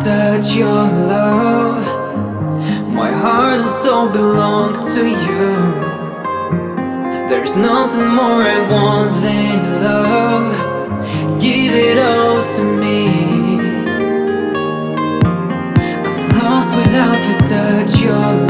touch your love. My heart and soul belong to you. There's nothing more I want than love. Give it all to me. I'm lost without to touch your love.